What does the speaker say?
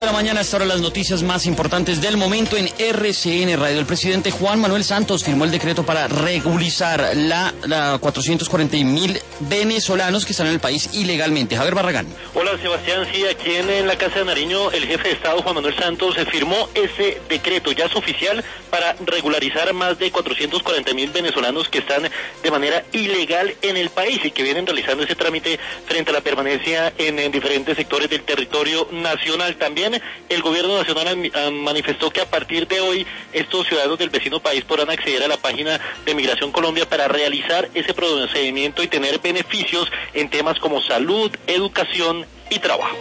De la mañana, hasta ahora las noticias más importantes del momento en RCN Radio. El presidente Juan Manuel Santos firmó el decreto para regularizar la 440.000 venezolanos que están en el país ilegalmente. Javier Barragán. Hola Sebastián, sí, aquí en la Casa de Nariño el jefe de Estado Juan Manuel Santos firmó ese decreto, ya es oficial, para regularizar más de 440.000 venezolanos que están de manera ilegal en el país y que vienen realizando ese trámite frente a la permanencia en diferentes sectores del territorio nacional. También el gobierno nacional manifestó que a partir de hoy estos ciudadanos del vecino país podrán acceder a la página de Migración Colombia para realizar ese procedimiento y tener beneficios en temas como salud, educación y trabajo.